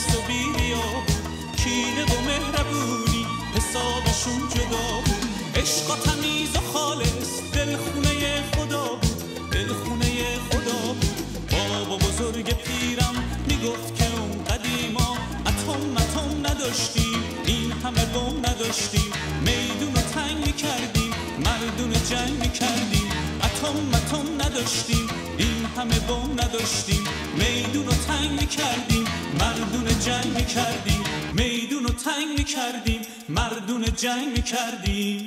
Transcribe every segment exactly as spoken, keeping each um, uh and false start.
خالص و بی‌ریا بود، کینه و مهربونی حسابشون جدا بود. عشق و تمیز و خالص دلخونه خدا بود، دلخونه خدا بود. بابا بزرگ پیرم میگفت که اون قدیما اتم اتم نداشتیم، این همه بم نداشتیم، میدون رو تنگ میکردیم، مردون جنگ میکردیم. اتم اتم نداشتیم، این همه بم نداشتیم، میدون رو تنگ میکردیم، مردون جنگ میکردیم، میدون رو تنگ میکردیم، مردون جنگ میکردیم.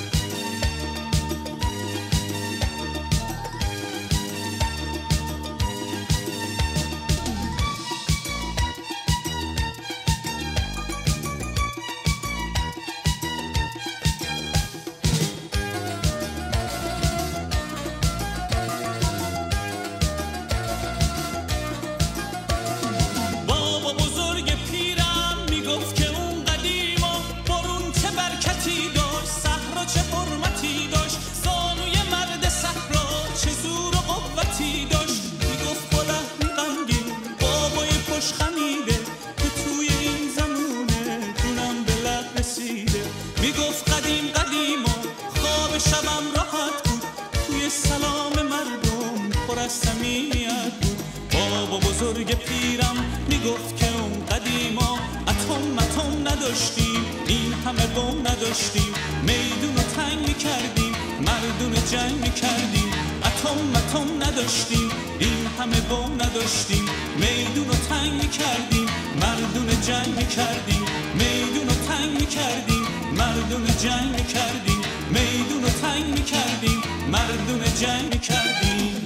میگفت قدیم قدیما خواب شبم راحت بود، توی سلام مردم پر از صمیمیت بود. بابا بزرگ پیرم میگفت که اون قدیما اتم اتم نداشتیم، این همه بم نداشتیم، میدون رو تنگ میکردیم، مردون جنگ میکردیم. اتم اتم نداشتیم، این همه بم نداشتیم، میدون رو تنگ میکردیم، مردون جنگ میکردیم، میدون رو تنگ میکردیم، مردون جنگ میکردیم، میدون رو تنگ میکردیم، مردون جنگ میکردیم.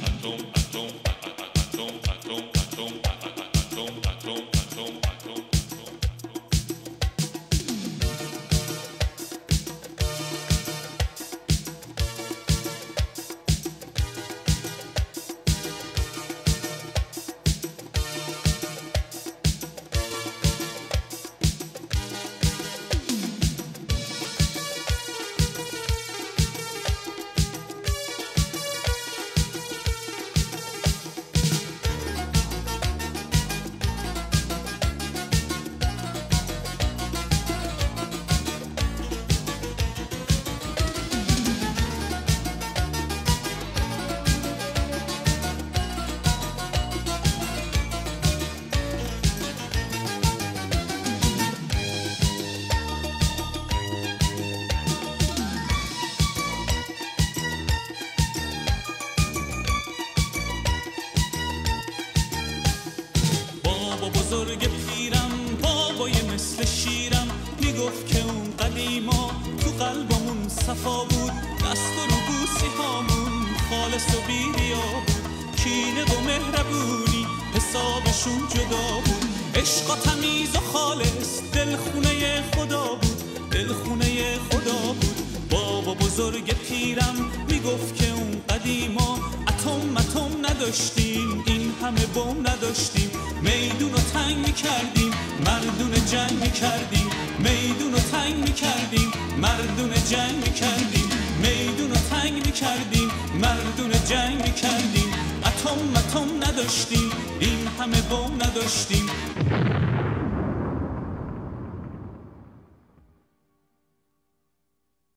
بزرگ پیرم بابای مثل شیرم میگفت که اون قدیما تو قلبمون صفا بود، دست و روبوسی هامون خالص و بی‌ریا بود، کینه و مهربونی حسابشون جدا بود. عشق و تمیز و خالص دلخونه خدا بود، دلخونه خدا بود. بابا بزرگ پیرم میگفت که اون قدیما اتم اتم نداشتیم، این همه بم نداشتیم، میدون رو تنگ میکردیم، مردون جنگ میکردیم، میدون رو تنگ میکردیم، مردون جنگ میکردیم، میدون رو تنگ میکردیم، مردون جنگ میکردیم. اتم اتم نداشتیم، این همه بم نداشتیم.